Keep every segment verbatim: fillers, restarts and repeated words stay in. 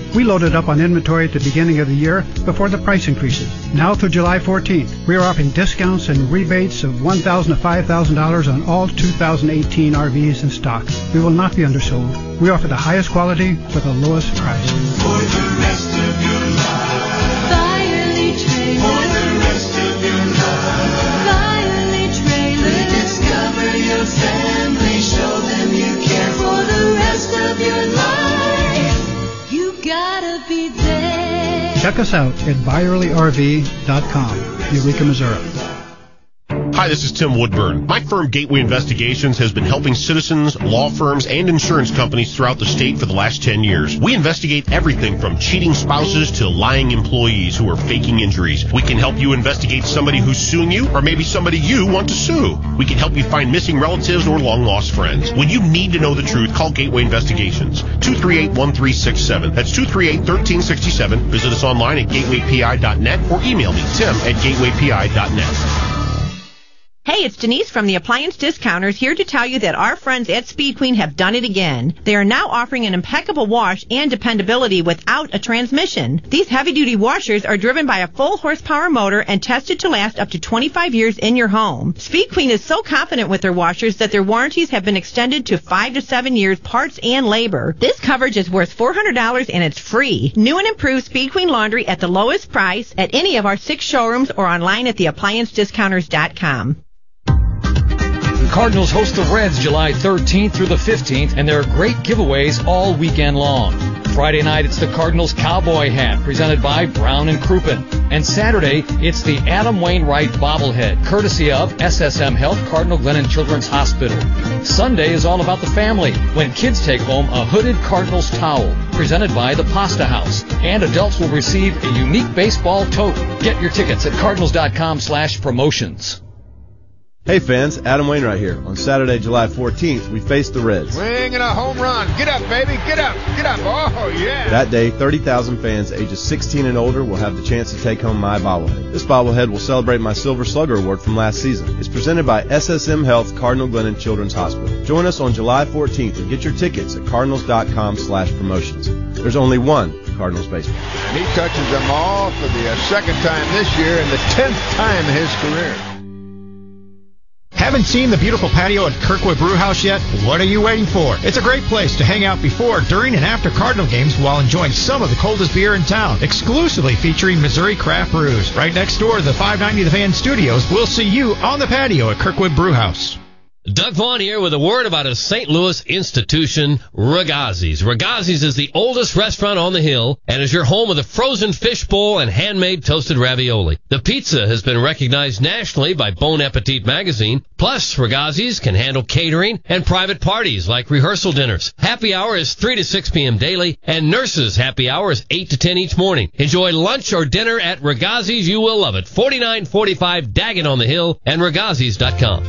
We loaded up on inventory at the beginning of the year before the price increases. Now through July fourteenth, we are offering discounts and rebates of one thousand dollars to five thousand dollars on all two thousand eighteen R Vs in stock. We will not be undersold. We offer the highest quality for the lowest price. For the rest of your life. Byerly Trailer. For the rest of your life. Byerly Trailer. Discover your family. Show them you care for the rest of your life. You gotta be there. Check us out at Byerly R V dot com, Eureka, Missouri. Hi, this is Tim Woodburn. My firm, Gateway Investigations, has been helping citizens, law firms, and insurance companies throughout the state for the last ten years. We investigate everything from cheating spouses to lying employees who are faking injuries. We can help you investigate somebody who's suing you, or maybe somebody you want to sue. We can help you find missing relatives or long-lost friends. When you need to know the truth, call Gateway Investigations, two three eight, one three six seven. That's two three eight, one three six seven. Visit us online at gateway p i dot net or email me, tim at gateway p i dot net. Hey, it's Denise from the Appliance Discounters here to tell you that our friends at Speed Queen have done it again. They are now offering an impeccable wash and dependability without a transmission. These heavy-duty washers are driven by a full horsepower motor and tested to last up to twenty-five years in your home. Speed Queen is so confident with their washers that their warranties have been extended to five to seven years, parts and labor. This coverage is worth four hundred dollars and it's free. New and improved Speed Queen laundry at the lowest price at any of our six showrooms or online at the appliance discounters dot com. Cardinals host the Reds July thirteenth through the fifteenth, and there are great giveaways all weekend long. Friday night, it's the Cardinals Cowboy Hat, presented by Brown and Crouppen. And Saturday, it's the Adam Wainwright Bobblehead, courtesy of S S M Health Cardinal Glennon Children's Hospital. Sunday is all about the family, when kids take home a hooded Cardinals towel, presented by the Pasta House. And adults will receive a unique baseball tote. Get your tickets at cardinals dot com slash promotions. Hey fans, Adam Wainwright here. On Saturday, July fourteenth, we face the Reds. Swing and a home run. Get up, baby. Get up. Get up. Oh, yeah. That day, thirty thousand fans ages sixteen and older will have the chance to take home my bobblehead. This bobblehead will celebrate my Silver Slugger Award from last season. It's presented by S S M Health Cardinal Glennon Children's Hospital. Join us on July fourteenth and get your tickets at cardinals dot com slash promotions. There's only one Cardinals baseball. And he touches them all for the uh, second time this year and the tenth time in his career. Haven't seen the beautiful patio at Kirkwood Brewhouse yet? What are you waiting for? It's a great place to hang out before, during, and after Cardinal games while enjoying some of the coldest beer in town. Exclusively featuring Missouri craft brews. Right next door to the five ninety The Fan Studios. We'll see you on the patio at Kirkwood Brewhouse. Doug Vaughn here with a word about a Saint Louis institution, Ragazzi's. Ragazzi's is the oldest restaurant on the hill and is your home of the frozen fish bowl and handmade toasted ravioli. The pizza has been recognized nationally by Bon Appetit magazine. Plus, Ragazzi's can handle catering and private parties like rehearsal dinners. Happy hour is three to six p.m. daily, and nurses' happy hour is eight to ten each morning. Enjoy lunch or dinner at Ragazzi's. You will love it. forty-nine forty-five Daggett on the Hill and Ragazzi's dot com.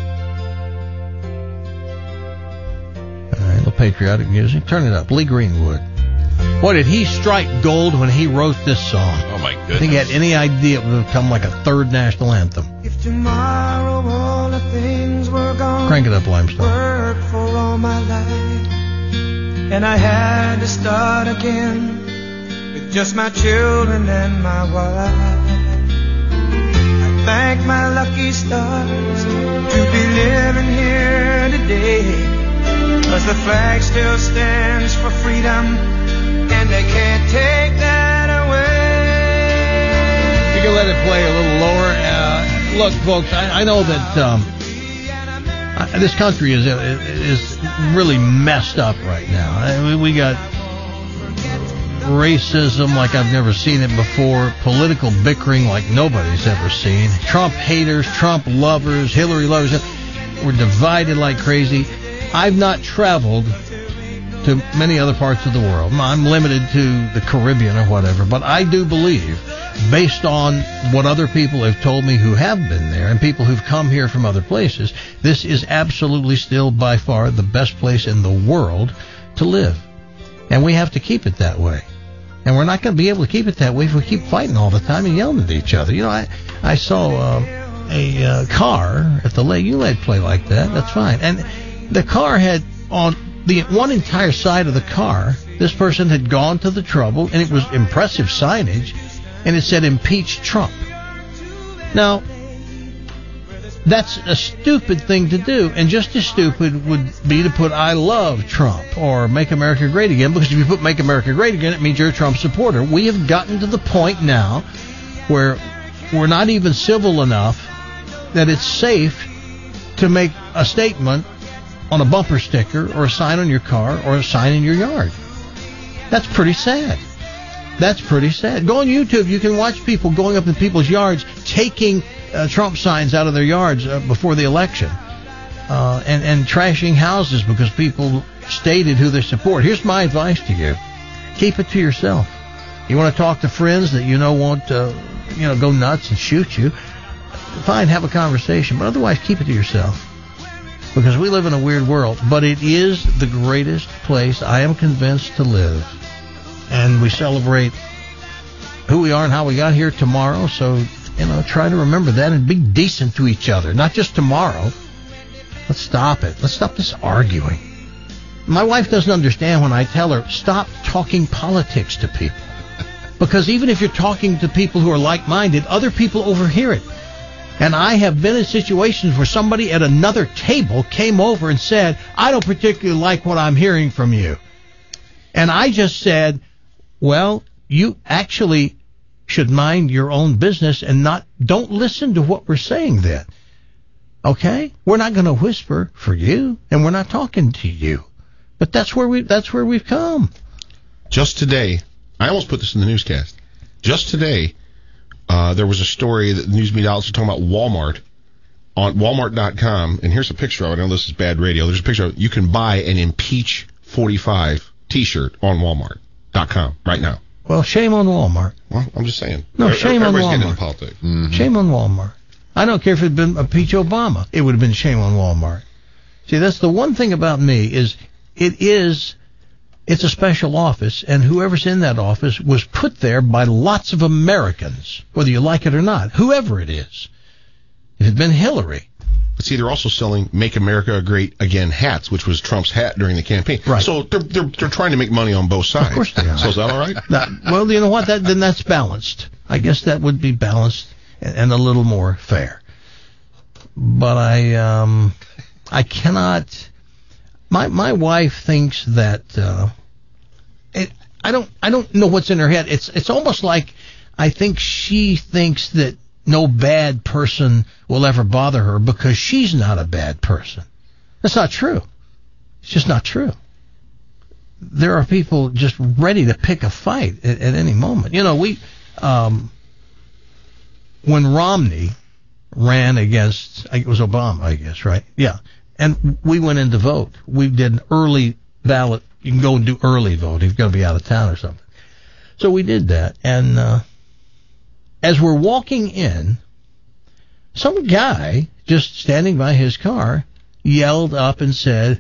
All right, a little patriotic music. Turn it up. Lee Greenwood. Boy, did he strike gold when he wrote this song. Oh, my goodness. I think he had any idea it would become like a third national anthem. If tomorrow all the things were gone, Crank it up, Limestone. Work for all my life, and I had to start again with just my children and my wife. I thank my lucky stars to be living here today, 'cause the flag still stands for freedom, and they can't take that away. You can let it play a little lower. Uh, look, folks, I, I know that um, I, this country is is really messed up right now. I mean, we got racism like I've never seen it before, political bickering like nobody's ever seen, Trump haters, Trump lovers, Hillary lovers. We're divided like crazy. I've not traveled to many other parts of the world. I'm limited to the Caribbean or whatever, but I do believe, based on what other people have told me who have been there and people who've come here from other places, this is absolutely still by far the best place in the world to live. And we have to keep it that way. And we're not going to be able to keep it that way if we keep fighting all the time and yelling at each other. You know, I, I saw uh, a uh, car at the lake. You let it play like that. That's fine. And the car had on the one entire side of the car, This person had gone to the trouble, and it was impressive signage, and it said impeach Trump. Now, that's a stupid thing to do, and just as stupid would be to put I love Trump or Make America Great Again, because if you put Make America Great Again, it means you're a Trump supporter. We have gotten to the point now where we're not even civil enough that it's safe to make a statement on a bumper sticker or a sign on your car or a sign in your yard. That's pretty sad. That's pretty sad. Go on YouTube. You can watch people going up in people's yards taking uh, Trump signs out of their yards uh, before the election uh, and, and trashing houses because people stated who they support. Here's my advice to you. Keep it to yourself. You want to talk to friends that you know won't uh, you know, go nuts and shoot you, fine, have a conversation, but otherwise keep it to yourself. Because we live in a weird world, but it is the greatest place, I am convinced, to live. And we celebrate who we are and how we got here tomorrow, so, you know, try to remember that and be decent to each other, not just tomorrow. Let's stop it. Let's stop this arguing. My wife doesn't understand when I tell her, stop talking politics to people. Because even if you're talking to people who are like-minded, other people overhear it. And I have been in situations where somebody at another table came over and said, I don't particularly like what I'm hearing from you. And I just said, well, you actually should mind your own business and not, don't listen to what we're saying then. Okay? We're not going to whisper for you, and we're not talking to you. But that's where we, that's where we've come. Just today, I almost put this in the newscast. Just today, uh, there was a story that the news media outlets were talking about Walmart on Walmart dot com, and here's a picture of it. I know this is bad radio. There's a picture of it. You can buy an Impeach forty-five T-shirt on Walmart dot com right now. Well, shame on Walmart. Well, I'm just saying. No, shame on Everybody's Walmart. getting into politics. Mm-hmm. Shame on Walmart. I don't care if it had been Impeach Obama. It would have been shame on Walmart. See, that's the one thing about me is it is... It's a special office, and whoever's in that office was put there by lots of Americans, whether you like it or not, whoever it is. It had been Hillary. But see, they're also selling Make America Great Again hats, which was Trump's hat during the campaign. Right. So they're, they're, they're trying to make money on both sides. Of course they are. So is that all right? That, well, you know what? That, then that's balanced. I guess that would be balanced and, and a little more fair. But I, um, I cannot... My my wife thinks that uh, it, I don't I don't know what's in her head. It's it's almost like I think she thinks that no bad person will ever bother her because she's not a bad person. That's not true. It's just not true. There are people just ready to pick a fight at, at any moment. You know, we um, when Romney ran against, it was Obama, I guess, right? Yeah. And we went in to vote. We did an early ballot. You can go and do early vote if you're going to be out of town or something. So we did that. And uh, as we're walking in, some guy just standing by his car yelled up and said,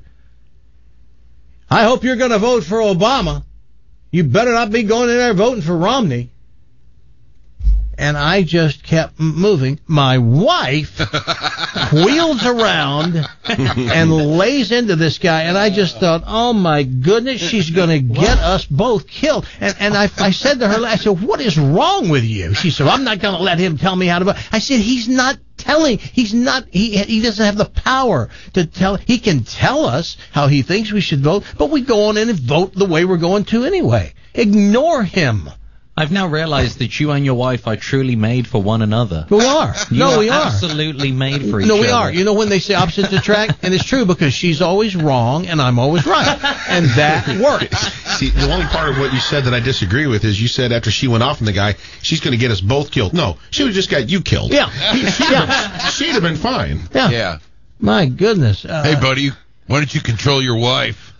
I hope you're going to vote for Obama. You better not be going in there voting for Romney. And I just kept moving. My wife wheels around and lays into this guy, and I just thought, oh, my goodness, she's going to get us both killed. And, and I, I said to her, I said, what is wrong with you? She said, I'm not going to let him tell me how to vote. I said, he's not telling. He's not. He he doesn't have the power to tell. He can tell us how he thinks we should vote, but we go on in and vote the way we're going to anyway. Ignore him. I've now realized that you and your wife are truly made for one another. We are. You no, are we are. absolutely made for each no, other. No, we are. You know when they say opposites attract? And it's true because she's always wrong and I'm always right. And that works. See, the only part of what you said that I disagree with is you said after she went off on the guy, she's going to get us both killed. No, she would have just got you killed. Yeah. She'd, yeah. have, she'd have been fine. Yeah. Yeah. My goodness. Uh, hey, buddy, why don't you control your wife?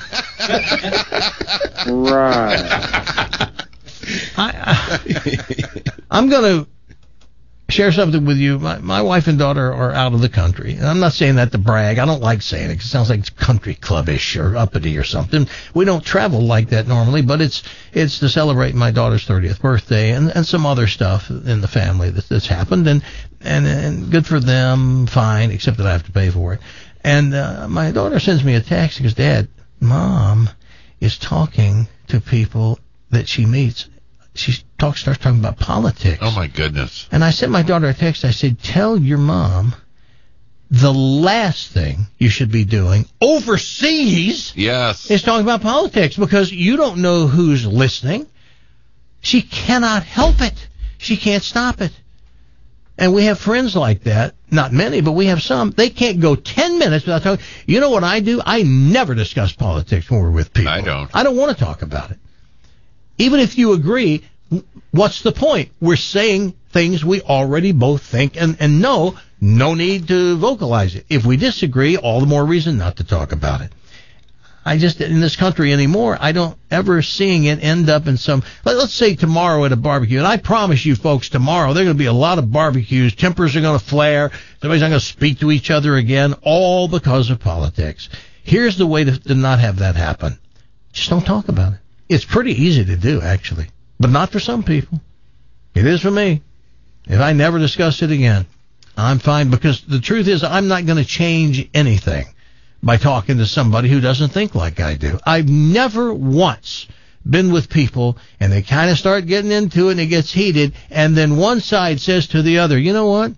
Right. I, I, I'm going to share something with you. My, my wife and daughter are out of the country. And I'm not saying that to brag. I don't like saying it because it sounds like it's country clubbish or uppity or something. We don't travel like that normally, but it's it's to celebrate my daughter's thirtieth birthday and, and some other stuff in the family that, that's happened. And, and, and good for them, fine, except that I have to pay for it. And uh, my daughter sends me a text and goes, Dad, Mom is talking to people that she meets. She talks, starts talking about politics. Oh, my goodness. And I sent my daughter a text. I said, tell your mom the last thing you should be doing overseas yes. is talking about politics, because you don't know who's listening. She cannot help it. She can't stop it. And we have friends like that. Not many, but we have some. They can't go ten minutes without talking. You know what I do? I never discuss politics when we're with people. I don't. I don't want to talk about it. Even if you agree, what's the point? We're saying things we already both think and, and know. No need to vocalize it. If we disagree, all the more reason not to talk about it. I just, in this country anymore, I don't ever seeing it end up in some, let, let's say tomorrow at a barbecue, and I promise you folks, tomorrow there are going to be a lot of barbecues, tempers are going to flare, somebody's not going to speak to each other again, all because of politics. Here's the way to, to not have that happen. Just don't talk about it. It's pretty easy to do, actually, but not for some people. It is for me. If I never discuss it again, I'm fine, because the truth is I'm not going to change anything by talking to somebody who doesn't think like I do. I've never once been with people and they kind of start getting into it and it gets heated, and then one side says to the other, you know what?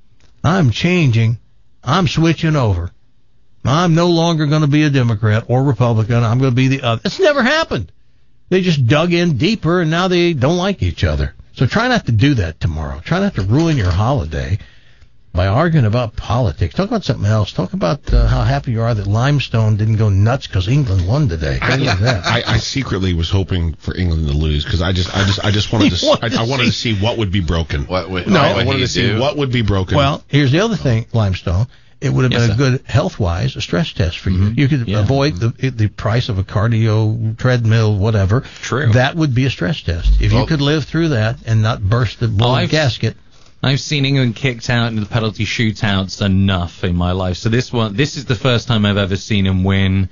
I'm changing. I'm switching over. I'm no longer going to be a Democrat or Republican. I'm going to be the other. It's never happened. They just dug in deeper and now they don't like each other. So try not to do that tomorrow. Try not to ruin your holiday by arguing about politics. Talk about something else. Talk about uh, how happy you are that Limestone didn't go nuts because England won today. I, that. I, I secretly was hoping for England to lose, because I just, I just, I just wanted to, wanted I, I to wanted to see what would be broken. What would, no, what I would wanted he to see do? what would be broken. Well, here's the other thing, Limestone. It would have Yes, been sir. a good health-wise a stress test for you. Mm-hmm. You could Yeah. avoid the the price of a cardio treadmill, whatever. True. That would be a stress test. If Well- you could live through that and not burst the Oh, blown I've- gasket. I've seen England kicked out in the penalty shootouts enough in my life. So this one, this is the first time I've ever seen him win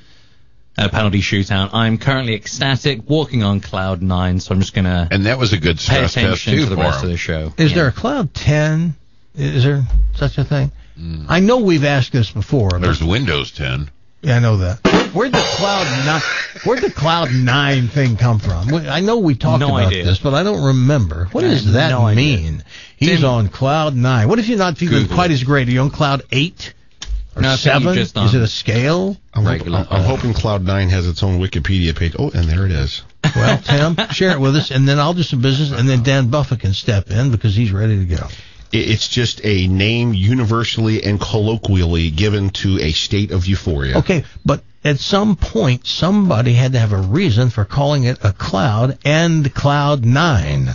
a penalty shootout. I'm currently ecstatic, walking on cloud nine. So I'm just gonna And that was a good pay stress test, attention too, to the for rest him. of the show. Is Yeah. there a cloud ten? Is there such a thing? Mm. I know we've asked this before. but- There's Windows ten. Yeah, I know that. Where'd the cloud nine? Where'd the cloud nine thing come from? I know we talked No about idea. this, but I don't remember. What I does have that no idea. mean? He's Tim- on cloud nine. What if you're not feeling Google quite it. as great? Are you on cloud eight or No, I think you're seven? just Is on it a scale? I'm, hop- regular. I'm hoping Cloud nine has its own Wikipedia page. Oh, and there it is. Well, Tim, share it with us, and then I'll do some business, and then Dan Buffa can step in because he's ready to go. It- It's just a name universally and colloquially given to a state of euphoria. Okay, but at some point, somebody had to have a reason for calling it a cloud and cloud nine.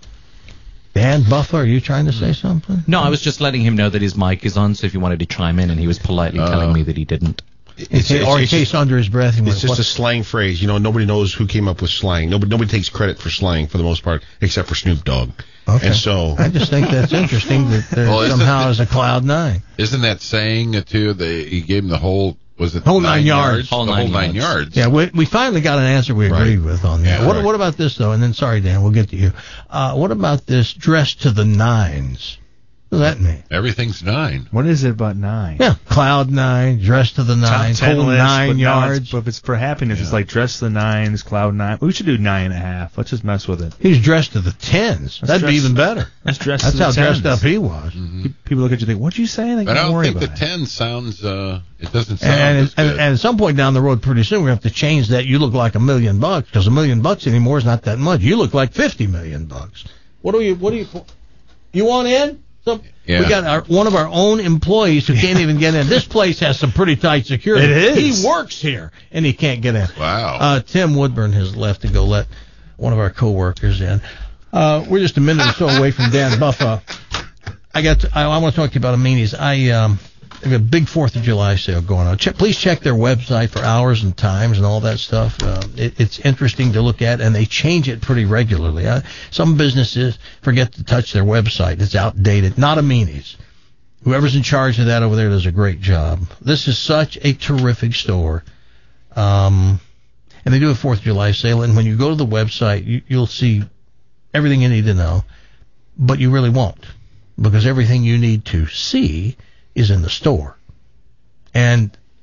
Dan Buffa, are you trying to say something? No, I was just letting him know that his mic is on, so if he wanted to chime in, and he was politely Uh, telling me that he didn't. It's, or it's, in it's, case under his breath, he went, it's just "What?" a slang phrase. You know, nobody knows who came up with slang. Nobody, nobody takes credit for slang for the most part, except for Snoop Dogg. Okay. And so, I just think that's interesting that there Well, isn't somehow it- is a cloud nine. Isn't that saying, uh, too, they, he gave him the whole, was it Whole nine yards. Whole the nine whole nine yards. yards. Yeah, we, we finally got an answer we agreed Right. with on that. Yeah, what, right. what about this, though? And then, sorry, Dan, we'll get to you. Uh, what about this dress to the nines? What does that mean? Everything's nine. What is it about nine? Yeah, cloud nine, dress to the nines, Top ten whole list, nine but now it's- yards. But if it's for happiness, it's Yeah. like dress the nines, cloud nine. We should do nine and a half. Let's just mess with it. He's dressed to the tens. Let's That'd be dress- even better. Let's dress That's to the how dressed tens. up he was. Mm-hmm. People look at you and think, what'd you say? They But I don't don't worry think the about it. ten sounds, uh, it doesn't sound And, as and, good. and at some point down the road, pretty soon, we're going to have to change that. You look like a million bucks, because a million bucks anymore is not that much. You look like fifty million bucks. What do you, what do you, you want in? Some, Yeah. We got our, one of our own employees who can't even get in. This place has some pretty tight security. It is. He works here, and he can't get in. Wow. Uh, Tim Woodburn has left to go let one of our coworkers in. Uh, we're just a minute or so away from Dan Buffa. I got. To, I, I want to talk to you about Amini's. I um, have a big Fourth of July sale going on. Check, please check their website for hours and times and all that stuff. Uh, it, it's interesting to look at, and they change it pretty regularly. Uh, some businesses forget to touch their website; it's outdated. Not Amini's. Whoever's in charge of that over there does a great job. This is such a terrific store. Um, and they do a Fourth of July sale, and when you go to the website, you, you'll see everything you need to know, but you really won't, because everything you need to see is in the store. And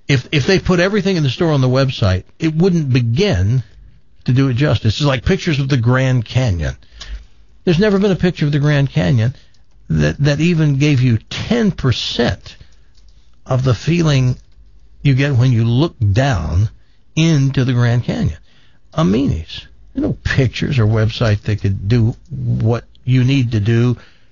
If if they put everything in the store on the website, it wouldn't begin to do it justice. It's like pictures of the Grand Canyon. There's never been a picture of the Grand Canyon that, that even gave you ten percent of the feeling you get when you look down into the Grand Canyon. Ameni's. There's no pictures or website that could do what you need to do,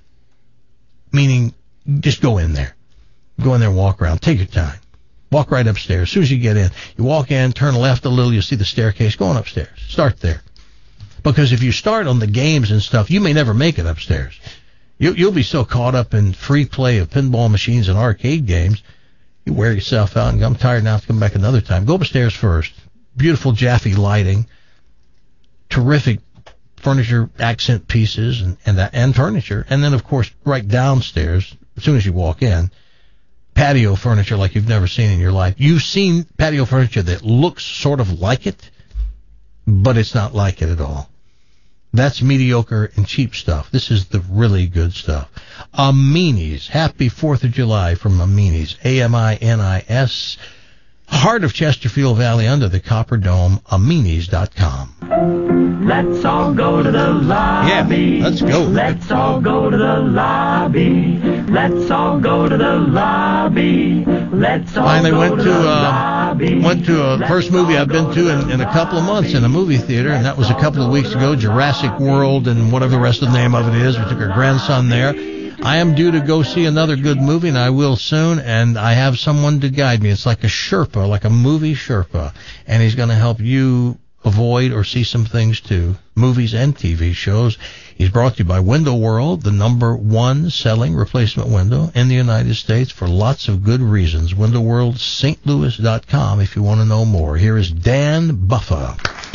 meaning just go in there. Go in there and walk around. Take your time. Walk right upstairs. As soon as you get in, you walk in, turn left a little, you'll see the staircase. Go on upstairs. Start there. Because if you start on the games and stuff, you may never make it upstairs. You, you'll be so caught up in free play of pinball machines and arcade games, you wear yourself out and go, I'm tired now, to come back another time. Go upstairs first. Beautiful Jaffe lighting. Terrific furniture accent pieces and, and, that, and furniture. And then, of course, right downstairs, as soon as you walk in, patio furniture like you've never seen in your life. You've seen patio furniture that looks sort of like it, but it's not like it at all. That's mediocre and cheap stuff. This is the really good stuff. Ameni's. Happy fourth of July from Ameni's. A M I N I S. Heart of Chesterfield Valley under the Copper Dome. Ameni's dot com. Let's all go to the lobby. Yeah, let's go. Let's all go to the lobby. Let's all go to the lobby. Let's all Finally go went to, to the uh, lobby. went to a Let's first movie I've been to in, in a couple of months in a movie theater, and that was a couple of weeks ago. Jurassic World and whatever the rest of the name of it is. We took our grandson there. I am due to go see another good movie, and I will soon, and I have someone to guide me. It's like a Sherpa, like a movie Sherpa, and he's going to help you avoid or see some things too, movies and T V shows. He's brought to you by Window World, the number one selling replacement window in the United States for lots of good reasons. Window World St Louis dot com if you want to know more. Here is Dan Buffa.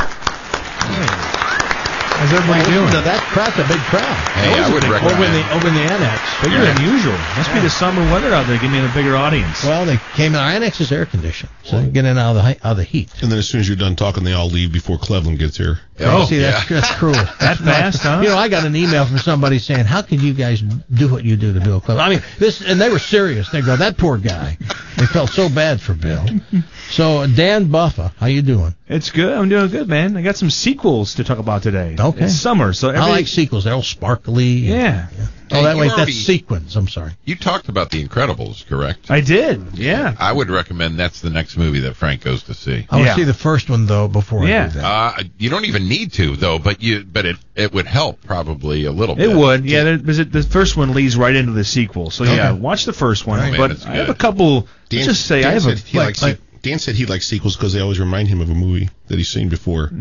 Hey. How's everybody doing? Now that crowd's a big crowd. Hey, I would recommend over in the over in the annex. Bigger than usual. Must be the summer weather out there giving me a bigger audience. Well, they came. Our annex is air conditioned, so you get in out of the out of the heat. And then as soon as you're done talking, they all leave before Cleveland gets here. Oh, see, that's, yeah. that's cruel. That fast, huh? You know, I got an email from somebody saying, "How can you guys do what you do to Bill Cleveland?" I mean, this, and they were serious. They go, "That poor guy." They felt so bad for Bill. So, Dan Buffa, how you doing? It's good. I'm doing good, man. I got some sequels to talk about today. Okay. It's summer, so every... I like sequels. They're all sparkly. Yeah. And, yeah. Oh, Hey, that you way, already- that's sequence. I'm sorry. You talked about The Incredibles, correct? I did, yeah. I would recommend that's the next movie that Frank goes to see. I want Yeah. to see the first one though before Yeah. I do that. Uh, you don't even need to though, but you but it it would help probably a little bit. It would, yeah. there- there's a- The first one leads right into the sequel, so yeah, Okay. watch the first one. Oh, man, but that's I have good. a couple. Dan, Let's just say Dan I have said a he like, likes like, se- Dan said he likes sequels because they always remind him of a movie that he's seen before.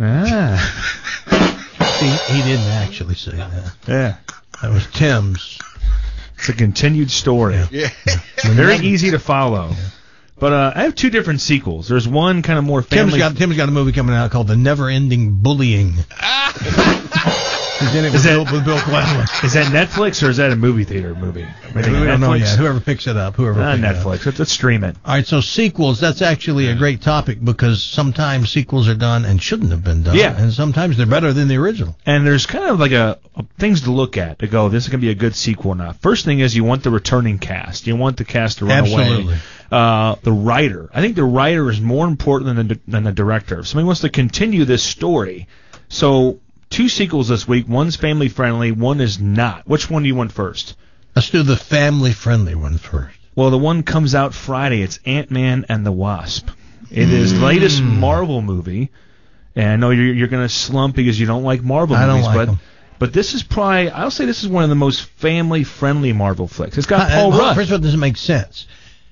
ah, he, he didn't actually say that. yeah. That was Tim's. It's a continued story. Yeah. Very easy to follow. But uh, I have two different sequels. There's one kind of more Tim's family. got Tim's got a movie coming out called The Never Ending Bullying. He's in it with, Is Bill, that- with Bill Cleveland. Is that Netflix or is that a movie theater movie? We don't know yet. Whoever picks it up, whoever Not picks it up. Netflix. Let's, let's stream it. All right, so sequels, that's actually a great topic because sometimes sequels are done and shouldn't have been done. Yeah. And sometimes they're better than the original. And there's kind of like a, a things to look at to go, this is going to be a good sequel or not. First thing is you want the returning cast. You want the cast to run Absolutely. away. Uh, the writer. I think the writer is more important than the, than the director. If somebody wants to continue this story, so two sequels this week. One's family friendly, one is not. Which one do you want first? Let's do the family-friendly one first. Well, the one comes out Friday. It's Ant-Man and the Wasp. It is the latest Marvel movie. And I know you're, you're going to slump because you don't like Marvel I don't movies, like but them. but this is probably, I'll say this is one of the most family-friendly Marvel flicks. It's got Uh, Paul well, Rudd. First of all, it doesn't make sense.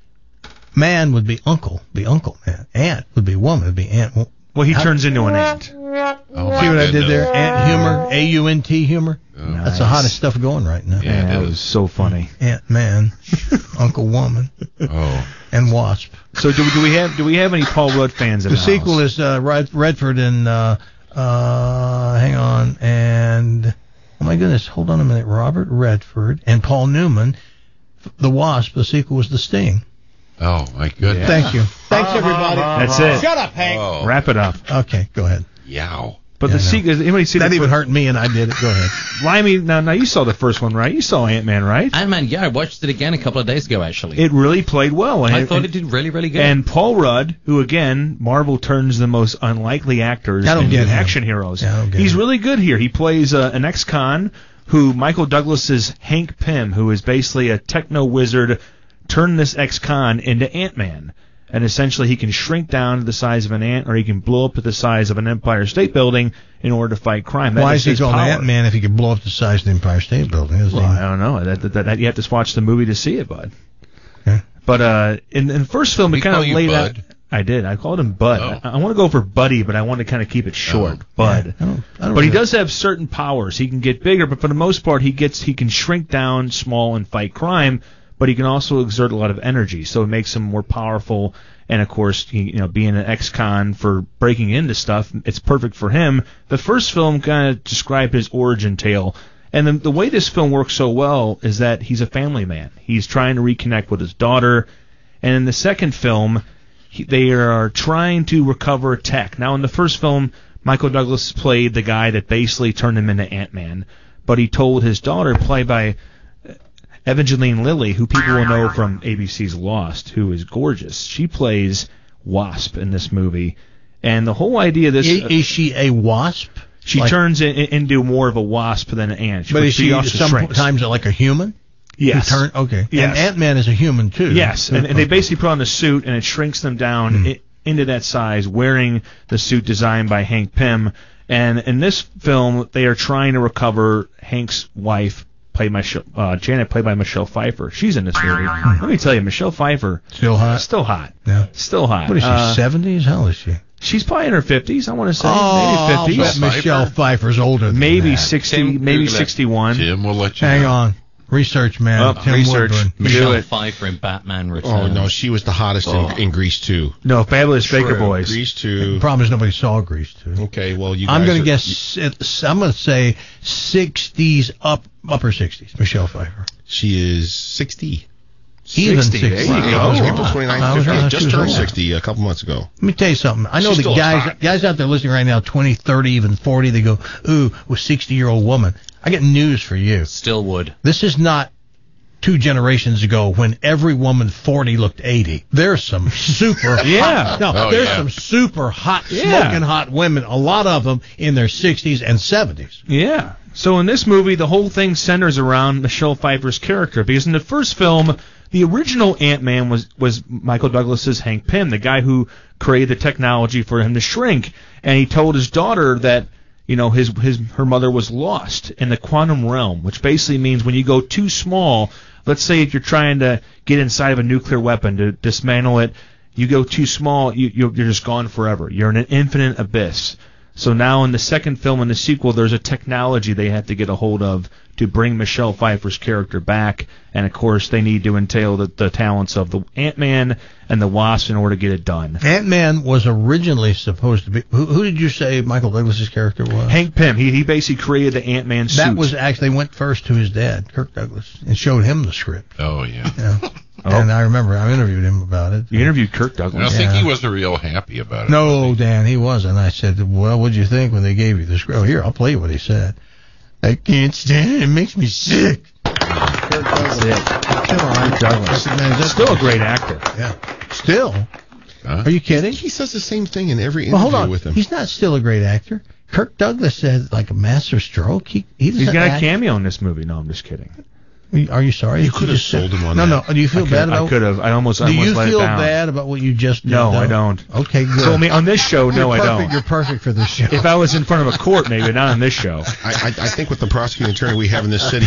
Man would be uncle, be uncle man. Aunt would be woman, would be aunt. Well, he How- turns into an ant. Oh, my See what I did goodness. there? Ant humor, A U N T humor. That's the Nice. hottest stuff going right now. Yeah, that it was is. so funny. Ant man, Uncle Woman, Oh. and Wasp. So do, do we have do we have any Paul Rudd fans in The the sequel house? is uh, Red, Redford and uh, uh, hang on, and oh my goodness, hold on a minute, Robert Redford and Paul Newman. The Wasp. The sequel was The Sting. Oh my goodness. Thank you. Thanks everybody. That's it. Shut up, Hank. Oh. Wrap it up. Okay, go ahead. Yow. But Yeah, the I know. sequel, anybody see That the even fir- hurt me, and I did it. Go ahead. Limey, now, now you saw the first one, right? You saw Ant-Man, right? Ant-Man, yeah, I watched it again a couple of days ago, actually. It really played well. And I it, thought and, it did really, really good. And Paul Rudd, who again, Marvel turns the most unlikely actors I don't into get him. action heroes. Yeah, I don't get He's him. really good here. He plays uh, an ex-con who Michael Douglas's Hank Pym, who is basically a techno wizard, turned this ex-con into Ant-Man. And essentially he can shrink down to the size of an ant, or he can blow up to the size of an Empire State Building in order to fight crime. That Why is is he his called power. Ant-Man if he could blow up the size of the Empire State Building? Isn't Well, he? I don't know. That, that, that, you have to watch the movie to see it, bud. Okay. But uh, in, in the first film, Did it he kind call of you laid Bud? out. I did. I called him Bud. Oh. I, I want to go for Buddy, but I want to kind of keep it short. Oh. Bud. Yeah, I don't, I don't But he really- does have certain powers. He can get bigger, but for the most part, he gets he can shrink down small and fight crime. But he can also exert a lot of energy, so it makes him more powerful. And of course, he, you know, being an ex-con for breaking into stuff, it's perfect for him. The first film kind of described his origin tale, and the, the way this film works so well is that he's a family man. He's trying to reconnect with his daughter, and in the second film, he, they are trying to recover tech. Now, in the first film, Michael Douglas played the guy that basically turned him into Ant-Man, but he told his daughter, played by Evangeline Lilly, who people will know from A B C's Lost, who is gorgeous. She plays Wasp in this movie, and the whole idea of this Is, is she a wasp? she like- turns in, into more of a wasp than an ant. But is she also shrinks. sometimes like a human? Yes. Who turn, okay. Yes. And Ant-Man is a human, too. Yes, and, and they basically put on the suit, and it shrinks them down Hmm. i- into that size, wearing the suit designed by Hank Pym. And in this film, they are trying to recover Hank's wife, played by uh, Janet, played by Michelle Pfeiffer. She's in this movie. Let me tell you, Michelle Pfeiffer, Still hot? still hot, Yeah. still hot. What is she, Uh, seventies? How old is she? She's probably in her fifties. I want to say Oh, maybe I'll fifties, bet Michelle Pfeiffer's older than maybe that. sixty, Tim, maybe Google it. sixty-one. Jim will let you Hang know. on. Research, man. Oh, Tim research. Woodburn. Michelle it. Pfeiffer in Batman Oh Returns. no, she was the hottest Oh. in, in Grease two. No, Fabulous Baker True. Boys. Grease The two. problem is nobody saw Grease, too. Okay, well you. I'm guys going are- to guess, it's- I'm going to say sixties, up, upper sixties, Michelle Pfeiffer. She is sixty. Even sixty, there sixty. you go. Oh, April wow. twenty-ninth, I was fifty. right, she Just was turned old. sixty a couple months ago. Let me tell you something. I know She's the still guys hot. guys out there listening right now, twenty, thirty, even forty, they go, ooh, with sixty-year-old woman. I got news for you. Still would. This is not two generations ago when every woman forty looked eighty. There's some super Yeah. hot, no, Oh, there's yeah. some super hot, Yeah. smoking hot women, a lot of them in their sixties and seventies. Yeah. So in this movie, the whole thing centers around Michelle Pfeiffer's character, because in the first film, the original Ant-Man was, was Michael Douglas's Hank Pym, the guy who created the technology for him to shrink, and he told his daughter that, you know, his his her mother was lost in the quantum realm, which basically means when you go too small, let's say if you're trying to get inside of a nuclear weapon to dismantle it, you go too small, you, you're, you're just gone forever. You're in an infinite abyss. So now in the second film and the sequel, there's a technology they have to get a hold of to bring Michelle Pfeiffer's character back. And of course, they need to entail the, the talents of the Ant-Man and the Wasp in order to get it done. Ant-Man was originally supposed to be. Who, who did you say Michael Douglas's character was? Hank Pym, he, he basically created the Ant-Man suit. That was actually, they went first to his dad, Kirk Douglas, and showed him the script. Oh, yeah. Yeah. Oh. And I remember I interviewed him about it. You interviewed Kirk I Douglas. don't think Yeah. he was real happy about it. No, Dan, he wasn't. I said, well, what'd you think when they gave you the script? Oh, here, I'll play you what he said. I can't stand it. It makes me sick. Kirk Douglas. Kirk Douglas. Still a great actor. Yeah. Still? Huh? Are you kidding? He says the same thing in every Well, interview hold on. with him. He's not still a great actor. Kirk Douglas said, like a master stroke. He, he He's doesn't got a act- cameo in this movie. No, I'm just kidding. Are you sorry? You that could have just said- sold him on no, that. No, Do you feel I bad could, about I could have. I almost, I Do almost you let feel it down. bad about what you just did? No, though? I don't. Okay, good. So I mean, on this show, no, you're I perfect, don't. You're perfect for this show. If I was in front of a court, maybe, not on this show. I, I, I think with the prosecuting attorney we have in this city,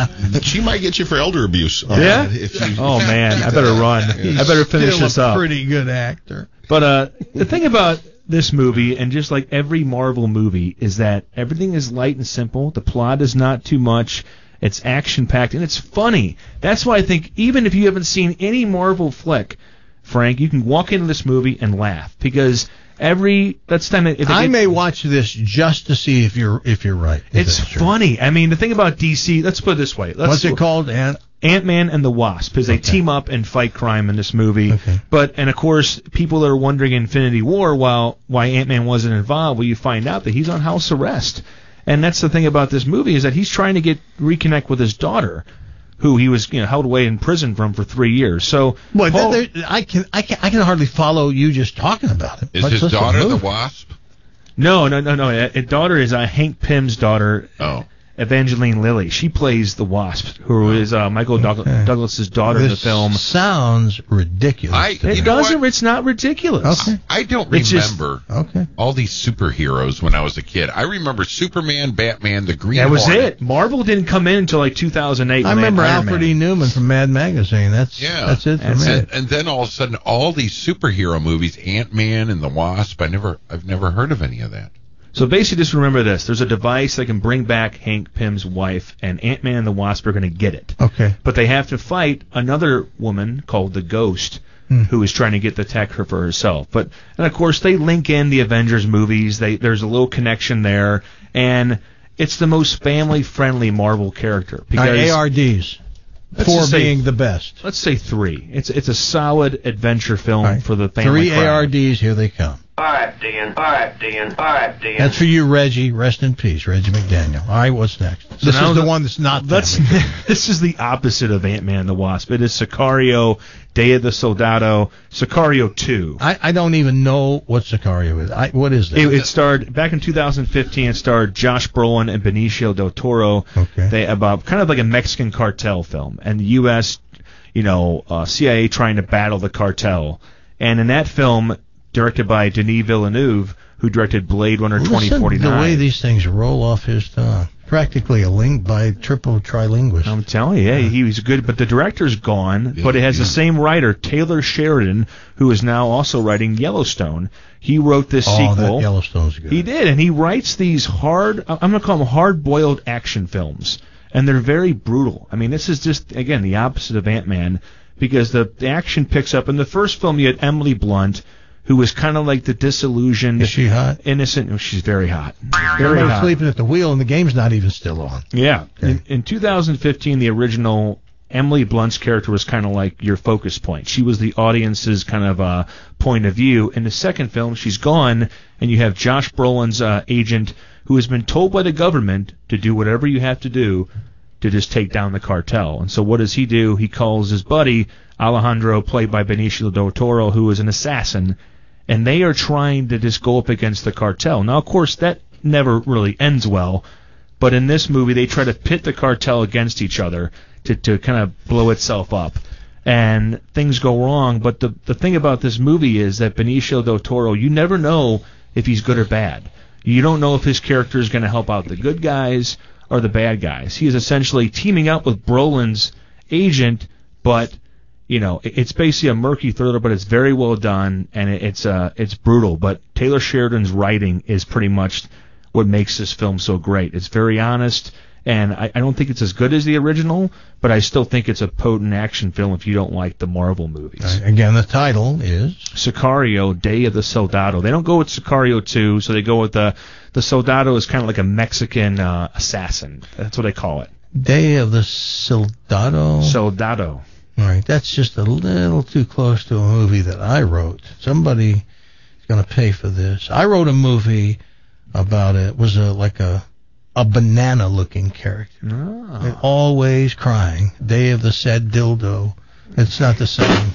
she might get you for elder abuse. Uh, Yeah? If you, Oh, man, I better run. I better finish Still this a up. pretty good actor. But uh, the thing about this movie, and just like every Marvel movie, is that everything is light and simple. The plot is not too much. It's action-packed, and it's funny. That's why I think even if you haven't seen any Marvel flick, Frank, you can walk into this movie and laugh. Because every... That's time that, if I it, may watch this just to see if you're if you're right. if It's that's true. funny. I mean, the thing about D C... Let's put it this way. Let's, What's it called? An- Ant-Man and the Wasp, because they Okay. team up and fight crime in this movie. Okay. But and of course, people are wondering in Infinity War while why Ant-Man wasn't involved. Well, you find out that he's on house arrest, and that's the thing about this movie is that he's trying to get reconnect with his daughter, who he was you know held away in prison from for three years. So Boy, Paul- there, there, I can I can I can hardly follow you just talking about it. Is Much his less daughter the movie. Wasp? no, no, no, no. His daughter is uh, Hank Pym's daughter. Oh. Evangeline Lilly. She plays the Wasp, who is uh, Michael Doug- Okay. Douglas's daughter in the This film. sounds ridiculous. I- to me. you It know doesn't. what? It's not ridiculous. Okay. I don't It's just- remember Okay. all these superheroes when I was a kid. I remember Superman, Batman, the Green That was Hornet. it. Marvel didn't come in until like two thousand eight. I when they had remember Iron Alfred Man. E. Newman from Mad Magazine. That's Yeah. that's it for That's me. And, and then all of a sudden, all these superhero movies, Ant-Man and the Wasp. I never, I've never heard of any of that. So basically, just remember this: there's a device that can bring back Hank Pym's wife, and Ant-Man and the Wasp are going to get it. Okay. But they have to fight another woman called the Ghost, Hmm. who is trying to get the tech for herself. But and of course, they link in the Avengers movies. They there's a little connection there, and it's the most family-friendly Marvel character All because right, A R Ds. Let's Four just say- being the best. let's say three. It's it's a solid adventure film All right. for the family. Three crowd. A R Ds. Here they come. All right, Dan. All right, Dan. All right, Dan. That's for you, Reggie. Rest in peace, Reggie McDaniel. All right, what's next? So this now is the the- one that's not. That's family. this is the opposite of Ant-Man and the Wasp. It is Sicario, Day of the Soldado, Sicario two. I, I don't even know what Sicario is. I, what is that? It, it starred back in two thousand fifteen. It starred Josh Brolin and Benicio del Toro. Okay. They about kind of like a Mexican cartel film, and the U S, you know, uh, C I A trying to battle the cartel. And in that film, directed by Denis Villeneuve, who directed Blade Runner twenty Listen, forty-nine. the way these things roll off his tongue. Practically a link by triple trilinguist. I'm telling you, yeah, he was good, but the director's gone. But it has the same writer, Taylor Sheridan, who is now also writing Yellowstone. He wrote this oh, sequel. that Yellowstone's good. He did, and he writes these hard, I'm going to call them hard-boiled action films, and they're very brutal. I mean, this is just, again, the opposite of Ant-Man, because the, the action picks up. In the first film, you had Emily Blunt, who was kind of like the disillusioned, Is she hot? innocent. Oh, she's very hot. Very Everybody's hot. sleeping at the wheel, and the game's not even still on. Yeah. Okay. In, in two thousand fifteen, the original Emily Blunt's character was kind of like your focus point. She was the audience's kind of uh, point of view. In the second film, she's gone, and you have Josh Brolin's uh, agent who has been told by the government to do whatever you have to do to just take down the cartel. And so what does he do? He calls his buddy, Alejandro, played by Benicio del Toro, who is an assassin, and they are trying to just go up against the cartel. Now, of course, that never really ends well, but in this movie, they try to pit the cartel against each other to, to kind of blow itself up. And things go wrong, but the, the thing about this movie is that Benicio del Toro, you never know if he's good or bad. You don't know if his character is going to help out the good guys or the bad guys. He is essentially teaming up with Brolin's agent, but you know, it's basically a murky thriller, but it's very well done, and it's uh, it's brutal. But Taylor Sheridan's writing is pretty much what makes this film so great. It's very honest, and I, I don't think it's as good as the original, but I still think it's a potent action film if you don't like the Marvel movies. Right. Again, the title is Sicario, Day of the Soldado. They don't go with Sicario two, so they go with the the Soldado is kind of like a Mexican uh, assassin. That's what they call it. Day of the Soldado. Soldado. All right, that's just a little too close to a movie that I wrote. Somebody is going to pay for this. I wrote a movie about it. It was a like a a banana-looking character, Oh. and always crying. Day of the Said Dildo. It's not the same.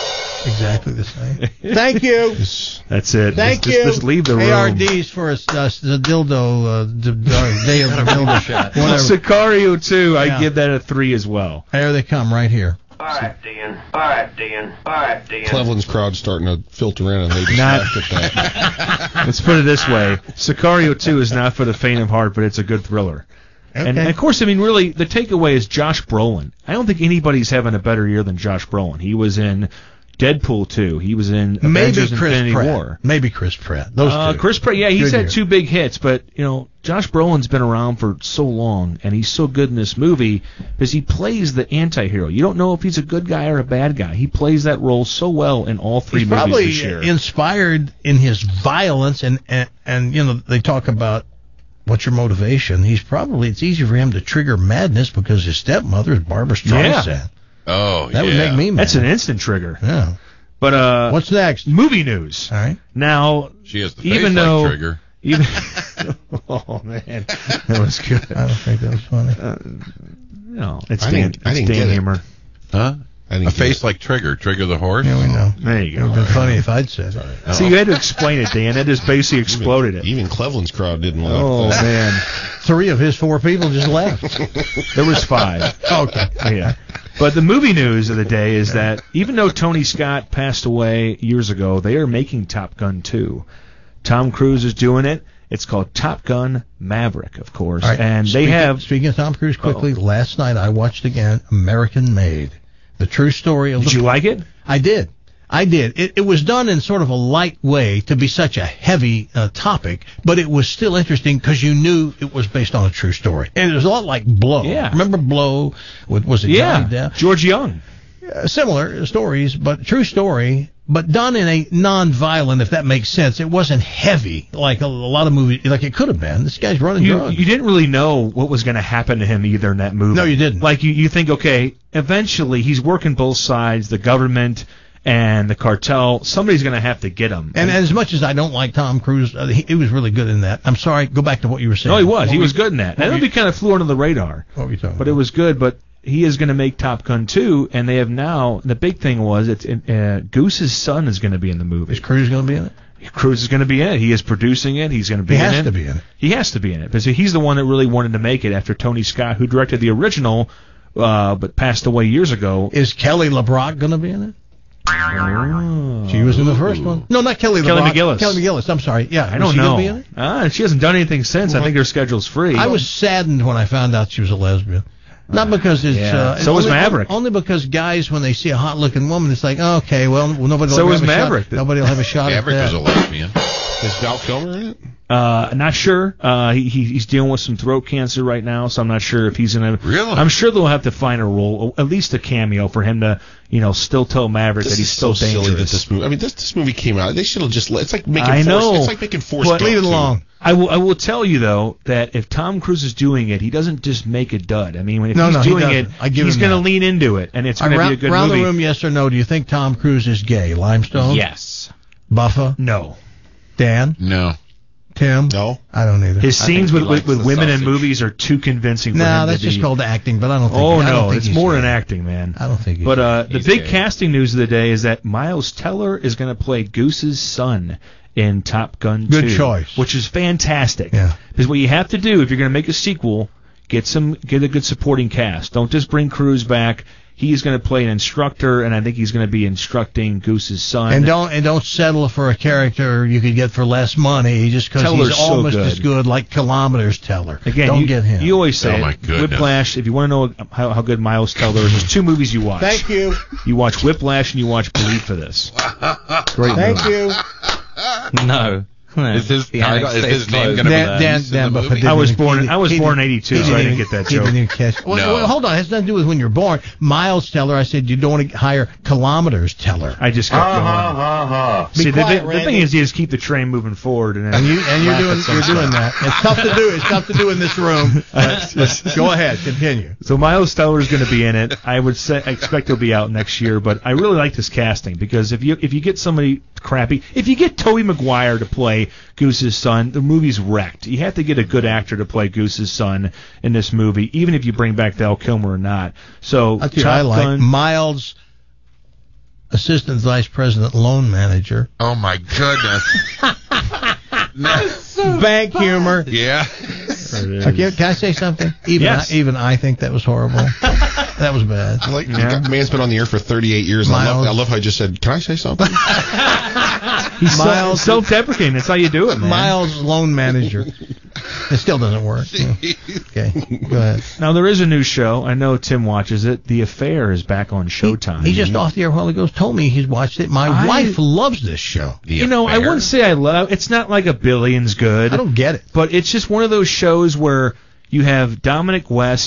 Exactly the same. Thank you. That's it. Thank just, you. Just, just leave the room. A R Ds for us, uh, the dildo. Uh, the, uh, Day of the Dildo shot. Whatever. Sicario two, I Yeah. give that a three as well. There they come, right here. All right, Dan. All right, Dan. All right, Dan. Cleveland's crowd's starting to filter in, and they just Not- laughed at that. Let's put it this way: Sicario two is not for the faint of heart, but it's a good thriller. And, Okay. and of course, I mean, really, the takeaway is Josh Brolin. I don't think anybody's having a better year than Josh Brolin. He was in Deadpool two. He was in Maybe Avengers Chris Infinity Pratt. War. Maybe Chris Pratt. Those Uh, two. Chris Pratt, yeah, he's Good had year. two big hits, but you know, Josh Brolin's been around for so long, and he's so good in this movie because he plays the anti-hero. You don't know if he's a good guy or a bad guy. He plays that role so well in all three He's movies probably this year. inspired in his violence, and, and and you know they talk about what's your motivation? He's probably, it's easy for him to trigger madness because his stepmother is Barbara Streisand. Yeah. Oh, That yeah. would make me mad. That's an instant trigger. Yeah. But uh, What's next? movie news. All right. Now, She has the face even like though, Trigger. even oh man, that was good. I don't think that was funny. Uh, no, it's I Dan, didn't- I it's didn't Dan get it. humor. Huh? I didn't A get face like Trigger. Trigger the horse? Yeah, we know. There you It would go. have been funny if I'd said it. See, you had to explain it, Dan. That just basically exploded it. Even Cleveland's crowd didn't laugh. Oh man, Three of his four people just left. there was five. Okay. Yeah. But the movie news of the day is that even though Tony Scott passed away years ago, they are making Top Gun two. Tom Cruise is doing it. It's called Top Gun Maverick, of course. All right. And they speaking, have... Speaking of Tom Cruise, quickly, Uh-oh. last night I watched again American Made. The true story of Did the... you like it? I did. I did. It, it was done in sort of a light way to be such a heavy uh, topic, but it was still interesting because you knew it was based on a true story. And it was a lot like Blow. Yeah. Remember Blow? With, was it Yeah. Johnny Depp? George Young. Uh, similar stories, but true story, but done in a non-violent, if that makes sense. It wasn't heavy like a, a lot of movies, like it could have been. This guy's running You, drugs. you didn't really know what was going to happen to him either in that movie. No, you didn't. Like, you, you think, okay, eventually he's working both sides, the government and the cartel. Somebody's going to have to get him. And, and as much as I don't like Tom Cruise, uh, he, he was really good in that. I'm sorry, go back to what you were saying. No, he was. What He were was you- good in that. what And were it you- kind of flew under the radar. What were you talking But it was good. But he is going to make Top Gun two, and they have now, the big thing was, it's uh, Goose's son is going to be in the movie. Is Cruise going to be in it? Cruise is going to be in it. He is producing it. He's going to be He in it. has to be in it. He has to be in it. Because he's the one that really wanted to make it after Tony Scott, who directed the original, uh, but passed away years ago. Is Kelly LeBrock going to be in it? She was in the first one. No, not Kelly Kelly LeBrock. McGillis. Kelly McGillis. I'm sorry. Yeah, I was don't she know. Gonna be in it? Ah, she hasn't done anything since. I think her schedule's free. I was saddened when I found out she was a lesbian. Not because it's. Yeah. Uh, So was only, Maverick. Only because guys, when they see a hot-looking woman, it's like, oh, okay, well, nobody. So will was have a shot- Maverick. Nobody will have a shot at Maverick that. was a lesbian. Is Val Kilmer in it? Uh, not sure. Uh, he, he he's dealing with some throat cancer right now, so I'm not sure if he's gonna. Really? I'm sure they'll have to find a role, at least a cameo, for him to, you know, still tell Maverick This that he's is so still silly that dangerous. this movie. I mean, this this movie came out. They should have just. let- It's like making. I Force, know. It's like making Force. But- Gump Leave it too. alone. I will. I will tell you though that if Tom Cruise is doing it, he doesn't just make a dud. I mean, when if No, he's no, he doing it, doesn't. I give he's him going to that. lean into it, and it's going to Around, be a good around movie. the room, yes or no? Do you think Tom Cruise is gay? Limestone? Yes. Buffa? No. Dan? No. Tim? No. I don't either. His I scenes think with he with, likes with the women in sausage. movies are too convincing for No, him that's to just be. called acting, but I don't think. Oh I don't no, think it's he's more gay. than acting, man. I don't think he's But uh, the He's big gay. casting news of the day is that Miles Teller is going to play Goose's son in Top Gun Good two, choice. which is fantastic. Yeah. Because what you have to do if you're going to make a sequel, get some get a good supporting cast. Don't just bring Cruise back. He's going to play an instructor, and I think he's going to be instructing Goose's son. And don't and don't settle for a character you could get for less money just because Teller's he's so almost good. as good, like Kilometers Teller. Again, don't you, get him. You always say Oh, my it. goodness. Whiplash. If you want to know how, how good Miles Teller is, there's two movies you watch. Thank you. You watch Whiplash and you watch Bleed for this. Great Thank movie. you. No. No. Is his The title- annex is stays his name closed. gonna be Dan, Dan, He's in Dan the Buffa movie? didn't I was even- born- he I was didn't- born in eighty-two, he so I didn't didn't get that he joke. didn't even catch. Well, No. well, hold on, it has nothing to do with when you're born. Miles Teller, I said you don't want to hire Kilometers Teller. I just kept going. Be See, the, quiet, the, the Randy. thing is, you just keep the train moving forward, and, then And you and you're laugh at doing some you're stuff. doing that. It's tough to do. It's tough to do in this room. But go ahead, continue. So Miles Teller is going to be in it. I would say I expect he'll be out next year, but I really like this casting because if you if you get somebody crappy, if you get Tobey Maguire to play Goose's son, the movie's wrecked. You have to get a good actor to play Goose's son in this movie, even if you bring back Val Kilmer or not. So I'll tell you, I Top like Gun- Miles, assistant vice president, loan manager, Oh my goodness. bank humor. Yeah. Uh, Can, can I say something? Even Yes. I, even I think that was horrible. That was bad. I like Yeah. the man's been on the air for thirty-eight years. And I love, Miles. I love how I just said, "Can I say something?" He's so- Miles- self-deprecating. That's how you do it, man. Miles, loan manager. It still doesn't work. Yeah. Okay, go ahead. Now there is a new show. I know Tim watches it. The Affair is back on Showtime. He just off the air a while ago told me he's watched it. My I- wife loves this show. The You know, I Affair. wouldn't say I love. It's not like a Billions good. I don't get it. But it's just one of those shows where you have Dominic West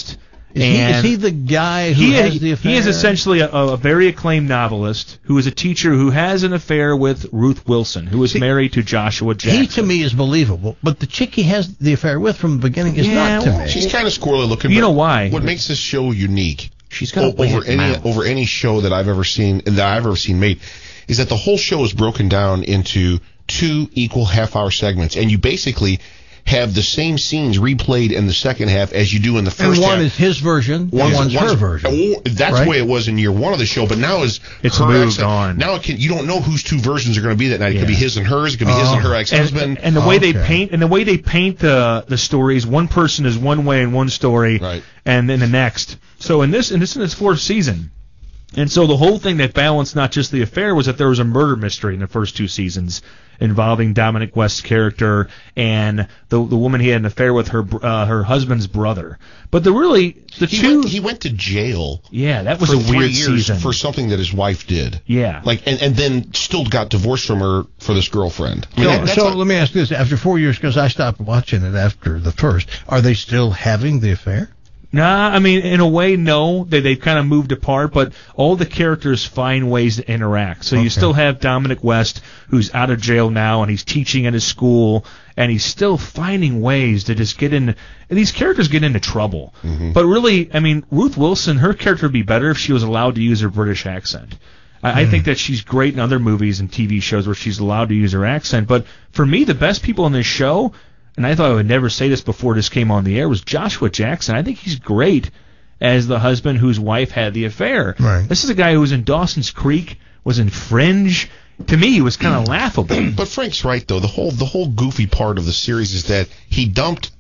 Is he, And is he the guy who he has is, the affair? He is essentially a, a very acclaimed novelist who is a teacher who has an affair with Ruth Wilson, who is See, married to Joshua Jackson. He, to me, is believable, but the chick he has the affair with from the beginning is Yeah, not to well, me. She's kind of squirrely looking. You but know why? What makes this show unique? She's got a o- over weird any mouth. over any show that I've ever seen that I've ever seen made is that the whole show is broken down into two equal half-hour segments, and you basically have the same scenes replayed in the second half as you do in the first and one half. is his version, and One's, one's her one's- version. oh, that's right? the way it was in year one of the show, but now is It's her moved ex- on. Now it can, you don't know whose two versions are going to be that night. It could be Yeah. his and hers. It could be his and her and, ex-husband. and the way they Okay. paint and the way they paint the the stories, one person is one way in one story, Right. and then the next. So in this, and this in its fourth season. And so the whole thing that balanced not just the affair was that there was a murder mystery in the first two seasons involving Dominic West's character and the the woman he had an affair with, her br- uh, her husband's brother. But the really the he two went, he went to jail. yeah, that was for a three weird years season. for something that his wife did. Yeah. Like and, and then still got divorced from her for this girlfriend. I mean, So, that- that's so not- let me ask this: after four years, because I stopped watching it after the first, are they still having the affair? Nah, I mean, in a way, no. They they've kind of moved apart, but all the characters find ways to interact. So you Okay. still have Dominic West, who's out of jail now, and he's teaching at his school, and he's still finding ways to just get in. And these characters get into trouble. Mm-hmm. But really, I mean, Ruth Wilson, her character would be better if she was allowed to use her British accent. I, I think that she's great in other movies and T V shows where she's allowed to use her accent. But for me, the best people in this show, and I thought I would never say this before this came on the air, was Joshua Jackson. I think he's great as the husband whose wife had the affair. Right. This is a guy who was in Dawson's Creek, was in Fringe. To me, he was kind of laughable. But Frank's right though. The whole the whole goofy part of the series is that he dumped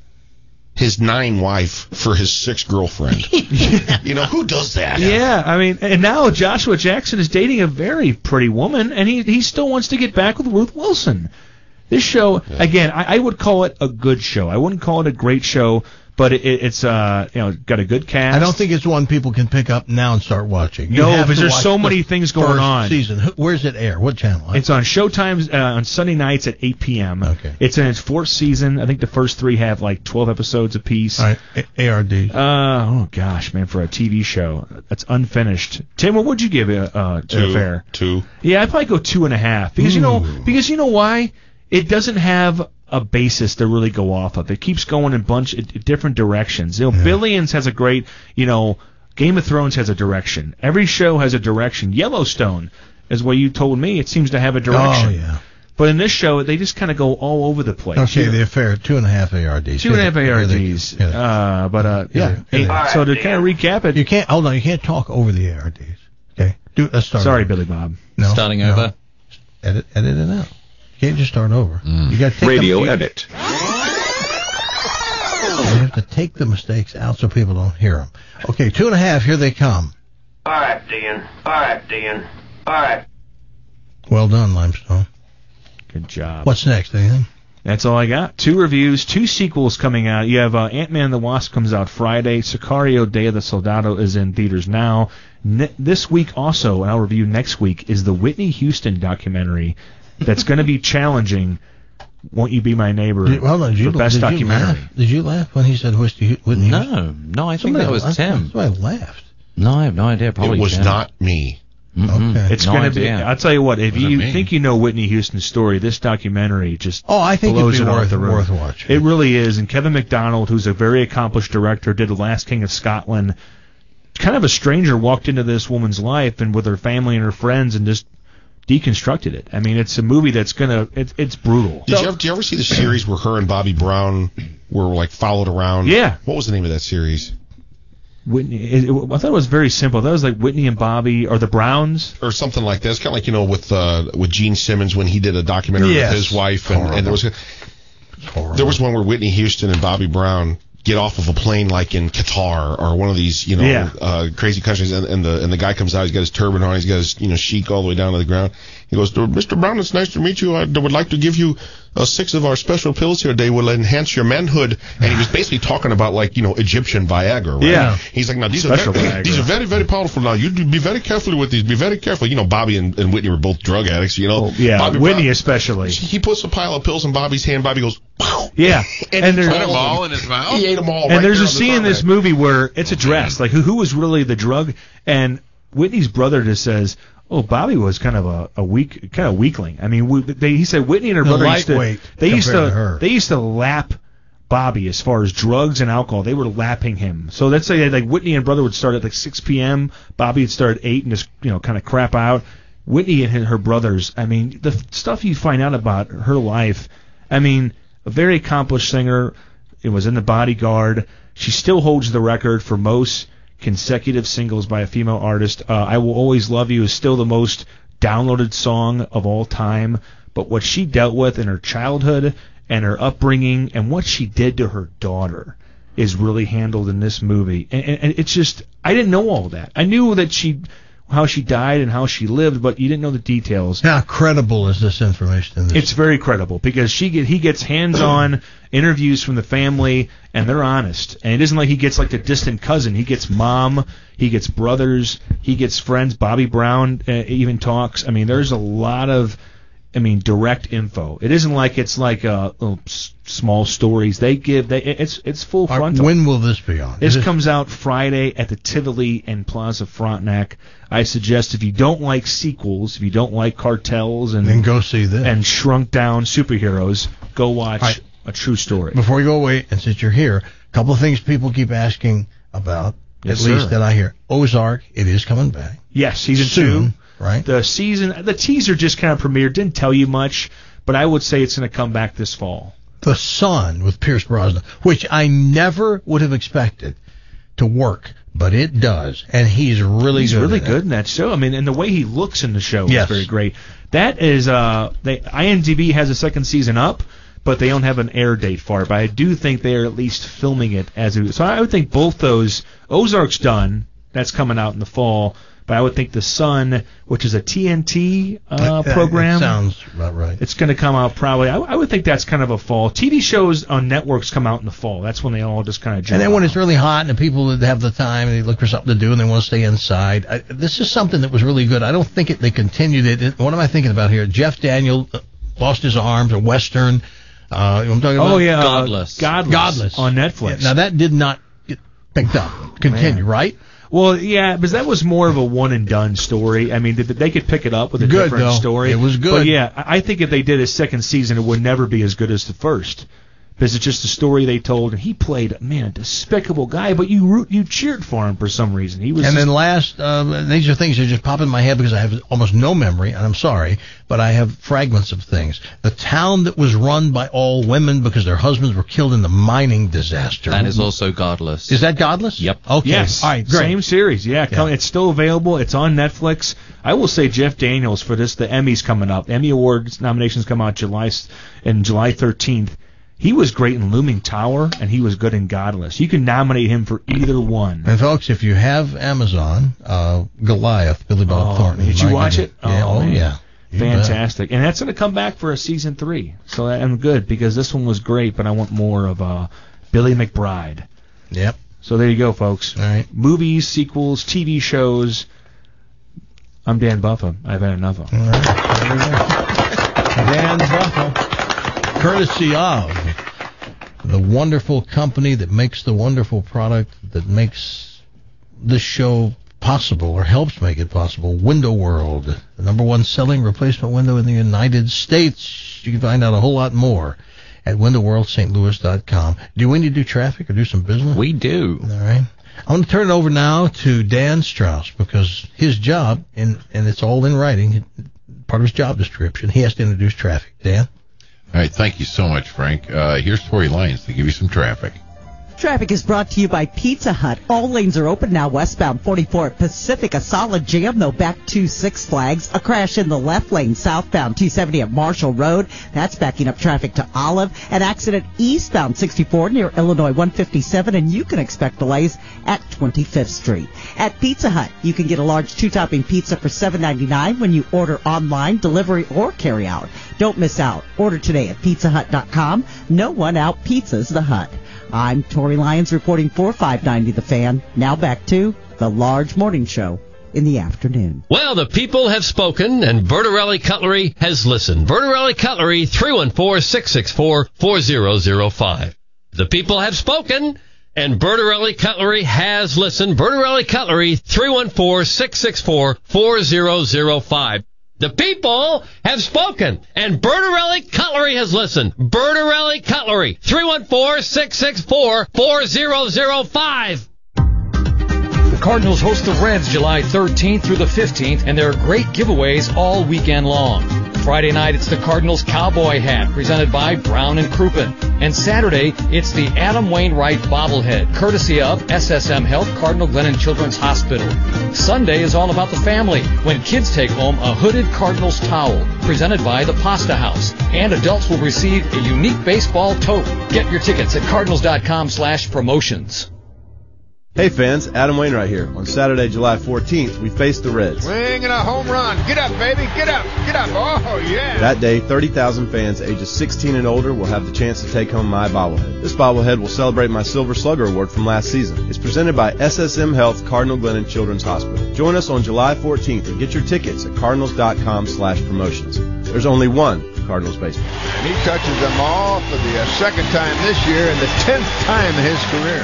his nine wife for his sixth girlfriend. You know, who does that? Yeah, I mean, and now Joshua Jackson is dating a very pretty woman, and he he still wants to get back with Ruth Wilson. This show, Yeah. again, I, I would call it a good show. I wouldn't call it a great show, but it, it's uh you know got a good cast. I don't think it's one people can pick up now and start watching. You No, have because to there's watch so the many things going first on. Season. Who- Where's it air? What channel? It's on Showtime uh, on Sunday nights at eight p.m. Okay. It's in its fourth season. I think the first three have like twelve episodes apiece. All right, A- ARD. Uh oh gosh, man, for a T V show that's unfinished. Tim, what would you give it? Uh, to Two. Affair? Two. Yeah, I'd probably go two and a half because you know because you know why it doesn't have a basis to really go off of. It keeps going in bunch of different directions. You know, Yeah. Billions has a great, you know, Game of Thrones has a direction. Every show has a direction. Yellowstone is what you told me. It seems to have a direction. Oh yeah. But in this show, they just kind of go all over the place. Okay, You- the affair. Two and a half A R Ds. Two and a half Here A R they- Ds. here they- Uh, but uh, Yeah, yeah. here they- Hey, so to kind of recap it, You can't hold on. You can't talk over the A R Ds. Okay. Do let's start. sorry, over. Billy Bob. No, Starting no. over. Edit, edit it out. You can't just start over. Mm. You got to take Radio them, you, edit. you have to take the mistakes out so people don't hear them. Okay, two and a half. Here they come. All right, Dan. All right, Dan. All right. Well done, Limestone. Good job. What's next? Anything? That's all I got. Two reviews, two sequels coming out. You have uh, Ant-Man and the Wasp comes out Friday. Sicario Day of the Soldado is in theaters now. Ne- this week also, and I'll review next week, is the Whitney Houston documentary that's going to be challenging Won't You Be My Neighbor Did, hold on, did you, for Best did documentary. You laugh? Did you laugh when he said Whitney? Whitney No, no, I think Somebody that was laughed. Tim. Somebody laughed. No, I have no idea. Probably It was Tim. not me. Mhm. Okay. It's No going to be. idea. I'll tell you what. If Was it you me? think you know Whitney Houston's story, this documentary just Oh, I think blows it'd it be off worth, the room. worth watching. It really is. And Kevin McDonald, who's a very accomplished director, did The Last King of Scotland. Kind of a stranger walked into this woman's life and with her family and her friends and just deconstructed it. I mean, it's a movie that's gonna. It's it's brutal. Did you ever, did you ever see the series where her and Bobby Brown were like followed around? Yeah. What was the name of that series? Whitney. It, it, I thought it was very simple. That was like Whitney and Bobby or the Browns. Or something like that. It's kind of like, you know, with uh, with Gene Simmons when he did a documentary Yes. with his wife, and, and there was a, there was one where Whitney Houston and Bobby Brown get off of a plane like in Qatar or one of these, you know, Yeah. uh, crazy countries, and, and the and the guy comes out, he's got his turban on, he's got his, you know, sheik all the way down to the ground, He goes, Mister Brown, it's nice to meet you. I would like to give you uh, six of our special pills here. They will enhance your manhood. And he was basically talking about, like, you know, Egyptian Viagra, right? Yeah. He's like, now, these Special are very, Viagra. these are very, very powerful. Now, you do be very careful with these. Be very careful. You know, Bobby and, and Whitney were both drug addicts, you know. Oh, yeah, Bobby, Whitney Bobby, especially. He puts a pile of pills in Bobby's hand. Bobby goes, wow. Yeah. And, And he there's- put Put them all in his mouth? He ate them all. And right there's there a on the scene in this tarmac. movie where it's addressed, like who who was really the drug, and Whitney's brother just says, "Oh, Bobby was kind of a, a weak, kind of weakling." I mean, we, they, he said Whitney and her The brother used to, lightweight they used to, compared to her. they used to lap Bobby as far as drugs and alcohol. They were lapping him. So let's say like Whitney and brother would start at like six p.m. Bobby would start at eight and just you know kind of crap out. Whitney and her brothers. I mean, the f- stuff you find out about her life. I mean, a very accomplished singer. It was in The Bodyguard. She still holds the record for most consecutive singles by a female artist. Uh, I Will Always Love You is still the most downloaded song of all time. But what she dealt with in her childhood and her upbringing and what she did to her daughter is really handled in this movie. And, and, and it's just, I didn't know all that. I knew that she, how she died and how she lived, but you didn't know the details. How credible is this information in this? It's very credible because she get he gets hands-on interviews from the family and they're honest. And it isn't like he gets like the distant cousin. He gets mom, he gets brothers, he gets friends. Bobby Brown uh, even talks. I mean, there's a lot of, I mean, direct info. It isn't like it's like uh, little s- small stories. They give they it's it's full All right, frontal. when will this be on? This Is it- comes out Friday at the Tivoli and Plaza Frontenac. I suggest if you don't like sequels, if you don't like cartels and Then go see this. and shrunk down superheroes, go watch All right. A True Story. Before we go away, and since you're here, a couple of things people keep asking about, Yes, at least sir. that I hear. Ozark, it is coming back. Yes, season Soon, two. right? The season, the teaser just kind of premiered. Didn't tell you much, but I would say it's going to come back this fall. The Sun with Pierce Brosnan, which I never would have expected to work, but it does, and he's really He's good. really in good it. in that show. I mean, and the way he looks in the show Yes. is very great. That is, uh, they, IMDb has a second season up, but they don't have an air date for it. But I do think they are at least filming it as it. So I would think both those. Ozark's done. That's coming out in the fall. But I would think The Sun, which is a T N T uh, That- that program, sounds about right. it's going to come out probably. I, I would think that's kind of a fall. T V shows on networks come out in the fall. That's when they all just kind of jump And then when out. it's really hot and the people that have the time and they look for something to do and they want to stay inside, I, this is something that was really good. I don't think it, they continued it. it. What am I thinking about here? Jeff Daniel uh, lost his arms, a Western. Uh, I'm talking about Oh yeah, uh, Godless. Godless, Godless on Netflix. Yeah, now that did not get picked up. Continue, Man. right? Well, yeah, because that was more of a one and done story. I mean, they, they could pick it up with a Good, different though. story. It was good. But yeah, I I think if they did a second season, it would never be as good as the first. Because it's just a story they told, and he played, man, a despicable guy, but you root, you cheered for him for some reason. He was. And just- then last, uh, these are things that just pop in my head because I have almost no memory, and I'm sorry, but I have fragments of things. The town that was run by all women because their husbands were killed in the mining disaster. That is also Godless. Is that Godless? Yep. Okay. Yes. All right, great. Same series. Yeah, come, Yeah. it's still available. It's on Netflix. I will say Jeff Daniels for this. The Emmys coming up. Emmy Awards nominations come out July s- in July thirteenth. He was great in Looming Tower, and he was good in Godless. You can nominate him for either one. And folks, if you have Amazon, uh, Goliath, Billy Bob Oh, Thornton. did you my watch goodness. it? Yeah, Oh, oh, man. yeah. You bet. Fantastic. And that's going to come back for a season three. So I'm good because this one was great, but I want more of uh, Billy McBride. Yep. So there you go, folks. All right. Movies, sequels, T V shows. I'm Dan Buffa. I've had enough of them. All right. There we go. Dan Buffa, courtesy of the wonderful company that makes the wonderful product that makes this show possible or helps make it possible, Window World, the number one selling replacement window in the United States. You can find out a whole lot more at window world st louis dot com. Do we need to do traffic or do some business? We do. All right. I want to turn it over now to Dan Strauss because his job, and, and it's all in writing, part of his job description, he has to introduce traffic. Dan? All right, thank you so much, Frank. Uh, here's Tory Lyons to give you some traffic. Traffic is brought to you by Pizza Hut. All lanes are open now westbound forty-four at Pacific. A solid jam, though, back to Six Flags. A crash in the left lane southbound two seventy at Marshall Road. That's backing up traffic to Olive. An accident eastbound sixty-four near Illinois one fifty-seven, and you can expect delays at twenty-fifth Street. At Pizza Hut, you can get a large two-topping pizza for seven ninety-nine when you order online, delivery, or carry out. Don't miss out. Order today at pizza hut dot com. No one out pizzas the Hut. I'm Tori Lyons reporting for five ninety The Fan. Now back to the Large Morning Show in the afternoon. Well, the people have spoken, and Bertarelli Cutlery has listened. Bertarelli Cutlery, three one four, six six four, four zero zero five. The people have spoken, and Bertarelli Cutlery has listened. Bertarelli Cutlery, three one four, six six four, four zero zero five. The people have spoken, and Bertarelli Cutlery has listened. Bertarelli Cutlery, three one four, six six four, four zero zero five. The Cardinals host the Reds July thirteenth through the fifteenth, and there are great giveaways all weekend long. Friday night, it's the Cardinals Cowboy Hat, presented by Brown and Crouppen. And Saturday, it's the Adam Wainwright bobblehead, courtesy of S S M Health Cardinal Glennon Children's Hospital. Sunday is all about the family, when kids take home a hooded Cardinals towel, presented by the Pasta House. And adults will receive a unique baseball tote. Get your tickets at cardinals.com slash promotions. Hey fans, Adam Wainwright here. On Saturday, July fourteenth, we face the Reds. Swinging a home run. Get up, baby. Get up. Get up. Oh, yeah. That day, thirty thousand fans ages sixteen and older will have the chance to take home my bobblehead. This bobblehead will celebrate my Silver Slugger Award from last season. It's presented by S S M Health Cardinal Glennon Children's Hospital. Join us on July fourteenth and get your tickets at cardinals.com slash promotions. There's only one Cardinals baseball. And he touches them all for the uh, second time this year and the tenth time in his career.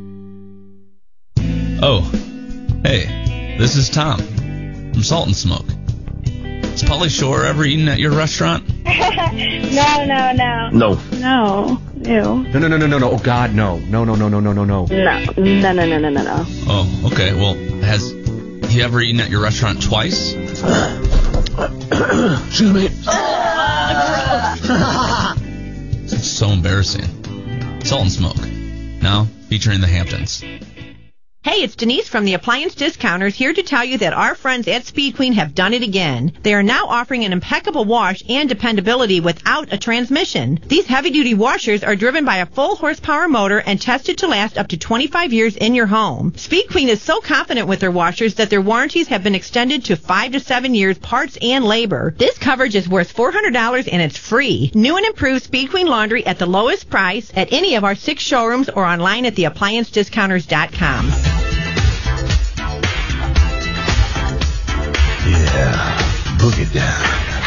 Oh, hey, this is Tom from Salt and Smoke. Is Pauly Shore ever eaten at your restaurant? no, no, no. No. No. Ew. No, no, no, no, no, no. Oh, God, no. No, no, no, no, no, no, no. No, no, no, no, no, no, no. Oh, okay. Well, has he ever eaten at your restaurant twice? Excuse me. It's so embarrassing. Salt and Smoke. Now featuring the Hamptons. Hey, it's Denise from the Appliance Discounters here to tell you that our friends at Speed Queen have done it again. They are now offering an impeccable wash and dependability without a transmission. These heavy-duty washers are driven by a full horsepower motor and tested to last up to twenty-five years in your home. Speed Queen is so confident with their washers that their warranties have been extended to five to seven years parts and labor. This coverage is worth four hundred dollars and it's free. New and improved Speed Queen laundry at the lowest price at any of our six showrooms or online at the appliance discounters dot com. Yeah, boogie down.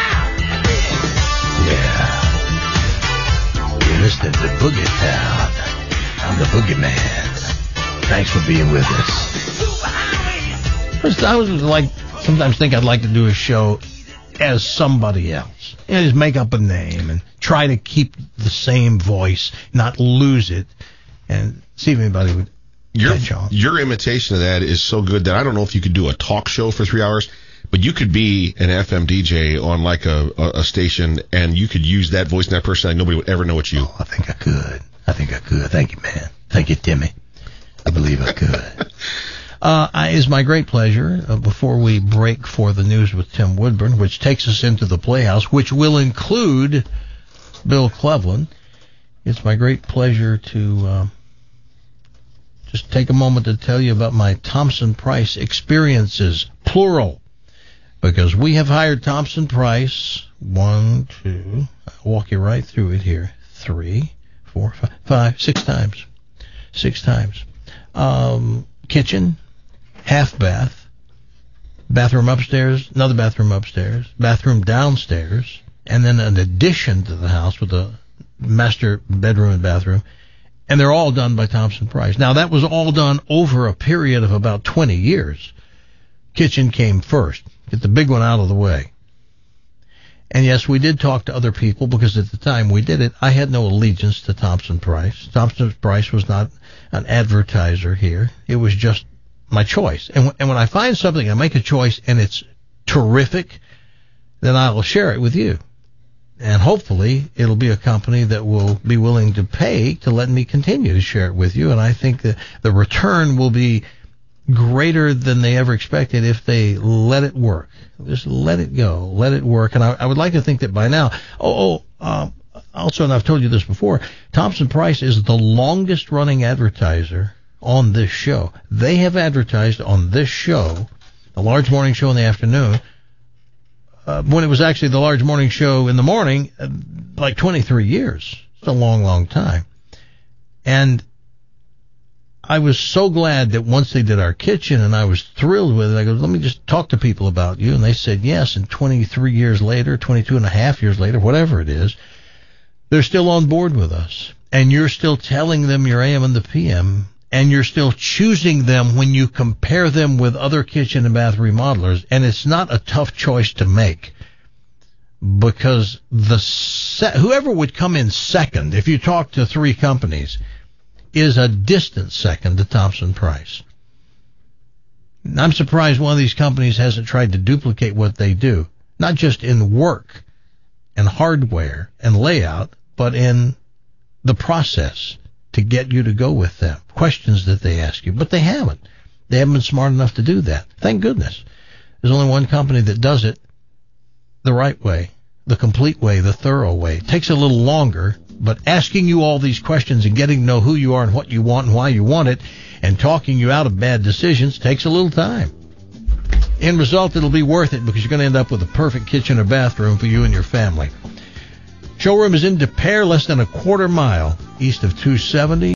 Yeah. You're listening to Boogie Town. I'm the Boogie Man. Thanks for being with us. First, I was like, sometimes think I'd like to do a show as somebody else. You know, just make up a name and try to keep the same voice, not lose it, and see if anybody would your, catch on. Your imitation of that is so good that I don't know if you could do a talk show for three hours. But you could be an F M D J on like a, a, a station, and you could use that voice and that personality. Nobody would ever know it's you. Oh, I think I could. I think I could. Thank you, man. Thank you, Timmy. I believe I could. uh, I, it's my great pleasure, uh, before we break for the news with Tim Woodburn, which takes us into the Playhouse, which will include Bill Cleveland. It's my great pleasure to uh, just take a moment to tell you about my Thompson Price experiences, plural. Because we have hired Thompson Price, one, two, I'll walk you right through it here, three, four, five, five six times. Six times. Um, kitchen, half bath, bathroom upstairs, another bathroom upstairs, bathroom downstairs, and then an addition to the house with a master bedroom and bathroom. And they're all done by Thompson Price. Now, that was all done over a period of about twenty years. Kitchen came first. Get the big one out of the way. And yes, we did talk to other people because at the time we did it, I had no allegiance to Thompson Price. Thompson Price was not an advertiser here. It was just my choice. And, w- and when I find something, I make a choice and it's terrific, then I will share it with you. And hopefully it'll be a company that will be willing to pay to let me continue to share it with you. And I think that the return will be greater than they ever expected if they let it work. Just let it go. Let it work. And I, I would like to think that by now, oh, oh um, also, and I've told you this before, Thompson Price is the longest running advertiser on this show. They have advertised on this show, a large morning show in the afternoon, uh, when it was actually the large morning show in the morning, uh, like twenty-three years. It's a long, long time. And I was so glad that once they did our kitchen, and I was thrilled with it, I go, let me just talk to people about you. And they said yes, and twenty-three years later, twenty-two and a half years later, whatever it is, they're still on board with us. And you're still telling them your A M and the P M, and you're still choosing them when you compare them with other kitchen and bath remodelers. And it's not a tough choice to make, because the se- whoever would come in second, if you talk to three companies, is a distant second to Thompson Price. I'm surprised one of these companies hasn't tried to duplicate what they do, not just in work and hardware and layout, but in the process to get you to go with them, questions that they ask you. But they haven't. They haven't been smart enough to do that. Thank goodness. There's only one company that does it the right way, the complete way, the thorough way. It takes a little longer, but asking you all these questions and getting to know who you are and what you want and why you want it and talking you out of bad decisions takes a little time. End result, it'll be worth it, because you're going to end up with a perfect kitchen or bathroom for you and your family. Showroom is in De Pere, less than a quarter mile east of two seventy.